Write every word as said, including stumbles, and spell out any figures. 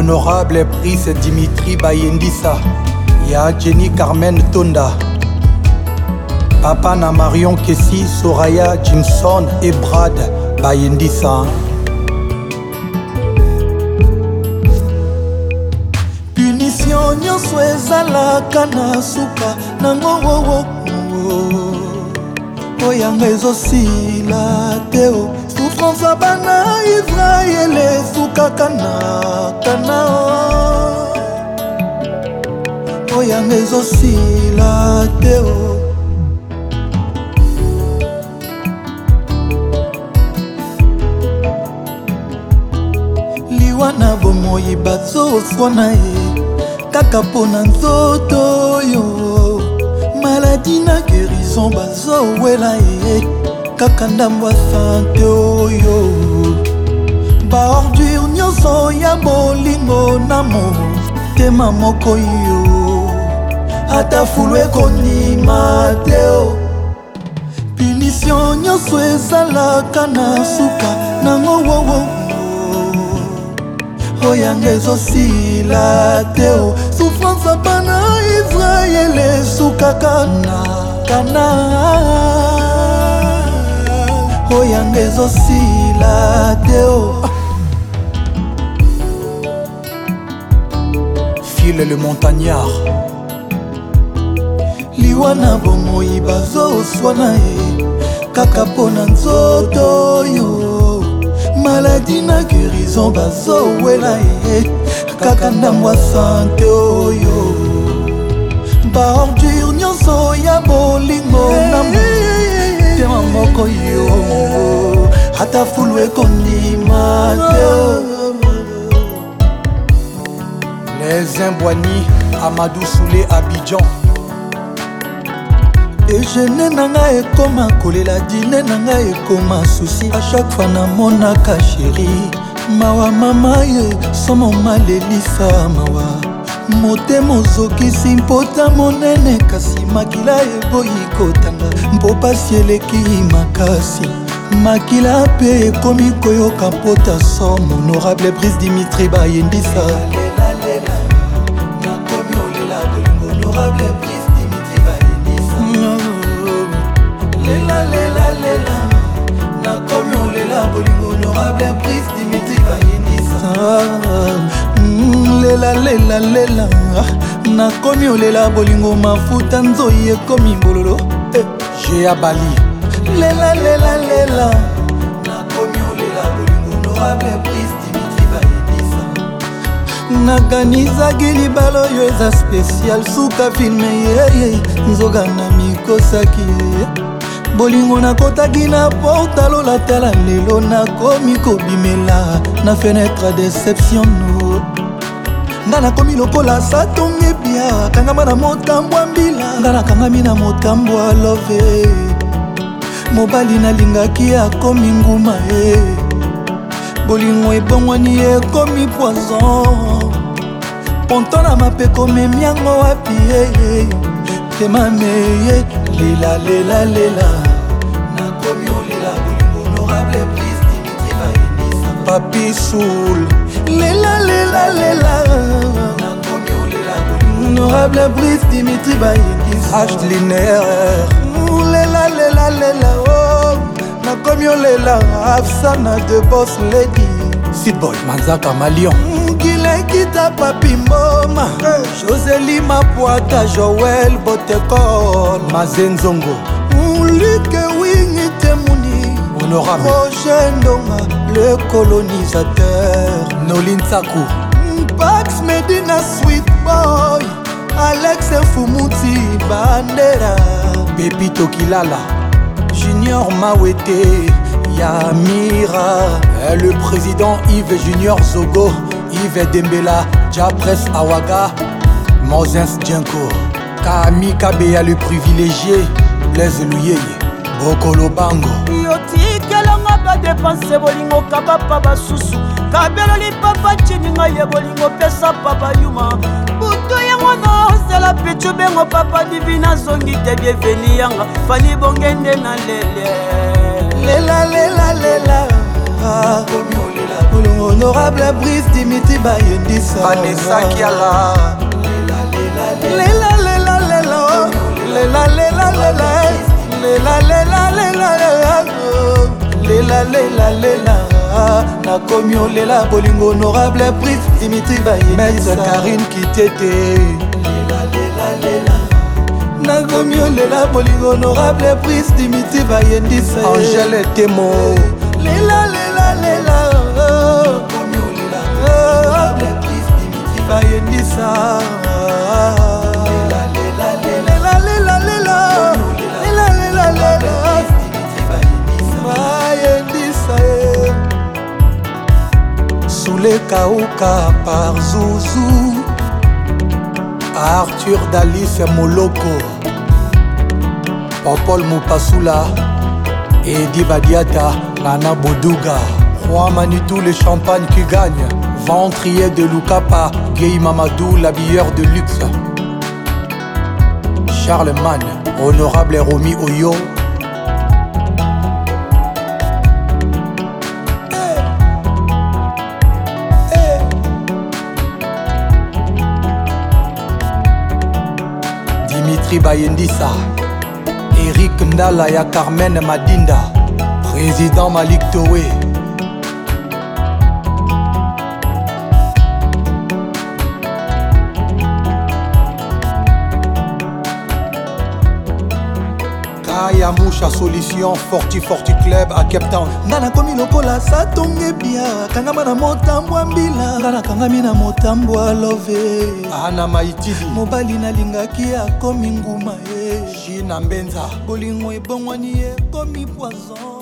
Honorable Prince Dimitri Bayendisa, ya Jenny Carmen Tonda, Papa na Marion Kessi, Soraya Jimson et Brad Bayendisa. Punition nyonso ezalaka na suka nango oyanga ezosila teo. Souffrance ya bana Israel esukaka na kana oyanga ezosila teo. Liwana bomoi bazoswa na ye kaka pona nzoto yo. Maladie na guérison bazowela ye kaka ndambo ya sante oyo. Baordure nyonso ya bolingo na motema moko yo, ata fulu ekondima teo. Punition nyonso ezalaka na suka nango wowo oyanga ezosila teo. Souffrance ya bana Israel esukaka na kana oyanga ezosila teo. Phil le montagnard, liwana bomoi bazoswa na ye kaka pona nzoto yo. Maladie na guérison bazowela ye kaka ndambo ya sante oyo. Baordure nyonso ya bolingo na motema moko yo, ata fulu ekondima teo. Les Imboigny, Amadou Soulé, Abidjan. Eugene nanga ekoma kolela, dîner nanga ekoma souci. A chaque fois namonaka chéri mawa mama ye somo malelisa mawa. Motema ozokisi mpota monene kasi makila eboyi kotanga. Mpo pasi eleki makasi makila pe ekomi koyoka mpota somo. Honorable Prince Dimitri Bayendisa. Honorable Prince Dimitri Bayendisa. Lela lela lela nakomi olela bolingo. Honorable Prince Dimitri Bayendisa. Lela lela lela nakomi olela bolingo. Mafuta nzoyi ekomi bololo. J'ai Bali. Lela lela lela nakomi olela bolingo. Honorable Prince Dimitri Bayendisa. Nakanizaki libala oyo eza spécial suka filme yeye nzoka na mikosaki bolingo. Nakotaki na portalo latala lelo nakomi kobimela na fenêtre déception no. Nga nakomi lokola satonge bia kangama na motambo ya mbila. Nga nakangami na motambo ya love mobali nalingaki akomi nguma e. Bolingo ebongwani ekomi poison. Ponto na mapeko memiango wapi e. Temameye lela lela lela nakomi olela bolingo. Honorable Prince Dimitri Bayendisa. Papi Soul. Lela lela lela nakomi olela bolingo. Honorable Prince Dimitri Bayendisa. H linéaire. Lela lela lela oh nakomi olela. Afsana de boss lady. Sidboy Manzaka Malion. Kita papi mboma Joseli Mapuata Joël Botekol Mazenzongo Luke Wingi Temuni. Honorable Roger Ndonga le colonisateur. Nolin Sakou. Pax Medina Sweet Boy Alex Fumuti Bandera. Pepito Kilala Junior Mawete Yamira. Le président Yves Junior Zogo, Yves Dembela, Japres Awaga, Mozens Djenko, Kami Kabeya le privilégié, Blaise Louyeye, Bokolo Bango. Yoti kelanga ba dépenser bolingo kabapa basusu. Kabelo li papa chininga ye bolingo pesa papa yuma. Buto yango no c'est la pichu bengo papa divina zongi te bienvenue yanga. Fali bongende na lele. Lela lela lela. Ah, honorable Brice Dimitri Bayendisa Vanessa Kiala Lela lela lela Lela lela lela Lela lela lela Lela lela lela Nakomi olela bolingo honorable Brice Dimitri Bayendisa Maître Karine Kitete Lela lela lela Nakomi olela bolingo honorable Brice Dimitri Bayendisa Angèle Temo Lela lela lela Nakomi olela honorable Brice Dimitri Bayendisa Lela lela lela lela lela Lela lela lela Bayendisa Soule Kauka par Zouzou Arthur Dalis Moloko Popol Moupassoula Edi Badiata Nana Boudouga Juan Manitou le champagne qui gagne Ventrier de Lukapa Gay Mamadou l'habilleur de luxe Charlemagne Honorable Romy Oyo Dimitri Bayendisa Eric Ndala ya Carmen Madinda Président Malik Towe Kaya Moucha Solution Forti Forti Club à Cape Town Ngana komi lokola sa tonge bia Kangama na motambwa mbila Ngana kangami na motambwa love Ana Maitili Mobali na lingaki ya komi nguma ye Gina Mbenza Bolingo ebongwani ye komi poison